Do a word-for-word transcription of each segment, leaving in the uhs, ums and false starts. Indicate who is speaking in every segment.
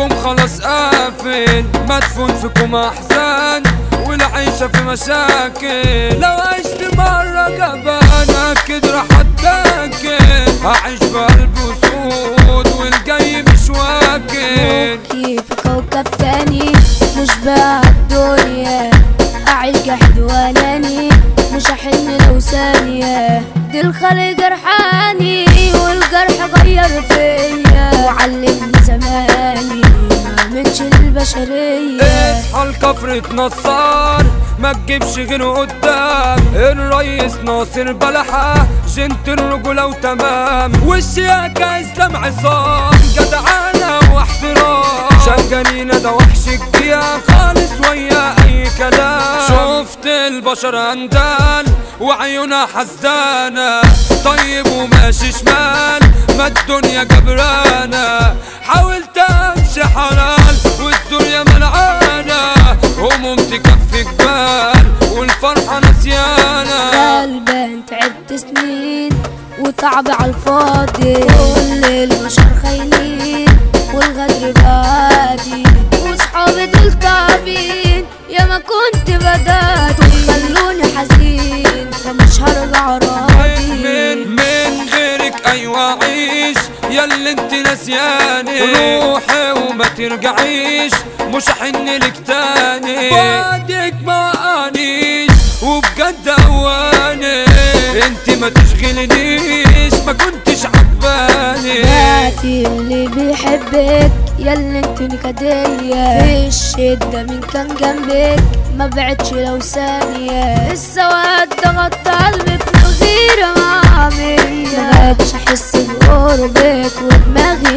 Speaker 1: بابكم خلاص قافل، مدفون فيكم احزان والعيشة في مشاكل. لو عشت مرة جبان اكيد راح اتاكل، هعيش بقلب وسود والجاي مش واكل.
Speaker 2: مخي في كوكب تاني مش بقى الدنيا، اعيش جحد واناني مش هحن لو ثانية. دي الخلق جرحاني والجرح غير فيا وعلمني زماني ما منش البشرية.
Speaker 1: اصحى لكفرة نصار ما تجيبش غيره قدام، الريس ناصر بلحة جنت الرجولة وتمام، والشياكة اسلام عصام جدعانة واحترام، شجانينا ده وحش الجيا خالص ويا اي كلام. شفت البشر اندال وعيونها حسدانة، طيب وماشي شمال ما الدنيا جبرانة، حاولت امشي حلال والدنيا ملعانة، هموم تكفي جبال والفرحة نسيانة.
Speaker 2: غلبان تعبت سنين وتعب عالفاضي، كل البشر خاينين والغدر بادي، وصحابي دول تعبين يا ما كنت بدات، وخلوني حزين فمش هرجع راضي.
Speaker 1: من من غيرك ايوه عيش ياللي انت نسياني، روحي وما ترجعيش مش هحن لك تاني، بعدك ما وقعنيش وبجد هواني، انت ما تشغلنيش ما كنتش عجباني.
Speaker 2: باتي اللي بيحبك ياللي انت نكدية، في الشدة مين كان جنبك ما بعدش لو ثانية، السواد ضغط قلبك من غير معامية، مبقتش احس بقربك ودماغي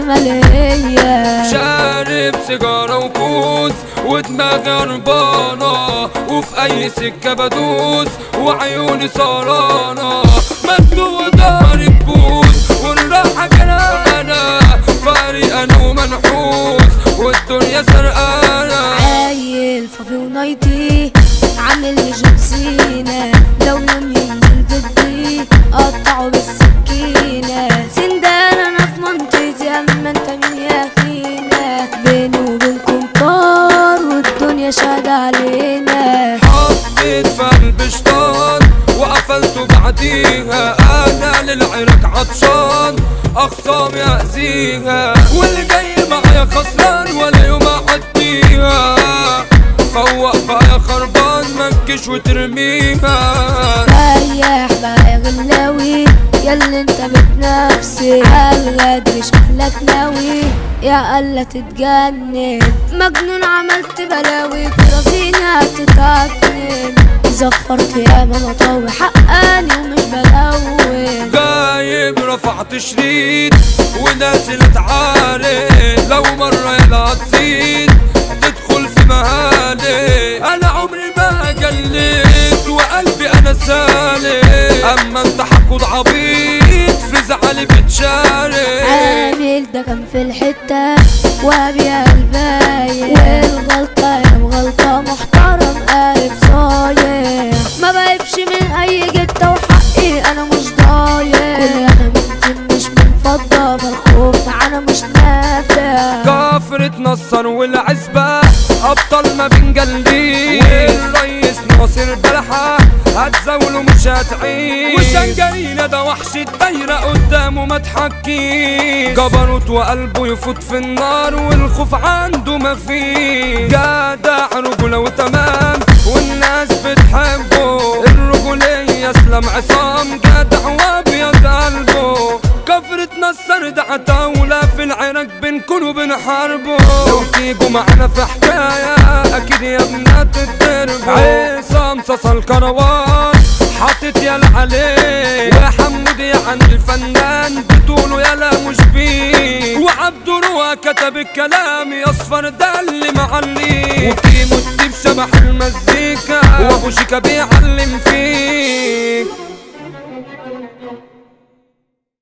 Speaker 2: ملية.
Speaker 1: شارب سيجارة وكوز ودماغي هربانة، وفي اي سكة بدوس وعيوني سهرانة، مجنون ضهري بوس والراحة جنانة، فارق انا ومنحوس والدنيا سرقانة.
Speaker 2: عايل فافي ونايتي عامل لي جنسينة، لو يوم ينزل ضدي قطعه بالسكينة، سندان انا في منطقتي اما انت مين يا اخينا، بيني وبينكم طار والدنيا شاد علينا.
Speaker 1: حطيت في قلب شطان وقفلته بعديها، انا للعرق عطشان اخصامي اذيها، واللي جاي معايا خسران ولا يوم اعديها، فوق بقى يا خربان مكش وترميها.
Speaker 2: ريح بقى يا غلاوي ياللي انت بتنافسي، عالغدر شكلك ناوي يا قلة تتجنن، مجنون عملت بلاوي كراسينا تتعكنن، زفرت يا ماما طاوي حقاني ومش بلون،
Speaker 1: جايب رفعت شريط ونازل تعالي، لو مرة يلا تزيد تدخل في مهالي، انا عمري ما جليت وقلبي انا سالي، اما انت حقود عبيط في زعلي بتشاري.
Speaker 2: عامل ده كان في الحتة وابيع البايع، والغلطة يا مغلطة محترم قارب صايع، ما بقيبش من اي جتة وحقي انا مش ضايع، كل انا من مش من فضة فالخوف معانا مش نافع.
Speaker 1: كفرة نصر والعزبة ابطال ما بنجلدين، والريس ناصر بلحة هتزاوله مش هتعيش، وشنجرينا ده وحش الدايرة قدامه ما تحكيش، جبروت وقلبه يفوت في النار والخوف عنده مفيش، جدع رجولة وتمام والناس بتحبه، الرجولية اسلام عصام جدع وابيض قلبه، كفرة نصر ده عتاولة في العراق بنكون وبنحاربه، لو تيجوا معنا في حكاية اكيد يا بنات الدرب، عصام صاصا الكروان حاطط يالا عليه، وحمود يعني الفنان بطوله يالا مش بيه، وعبد روى كتب الكلام يصفر ده اللي معليه، وكيمو الديب شبح المزيكا وابو شيكا بيعلم فيه.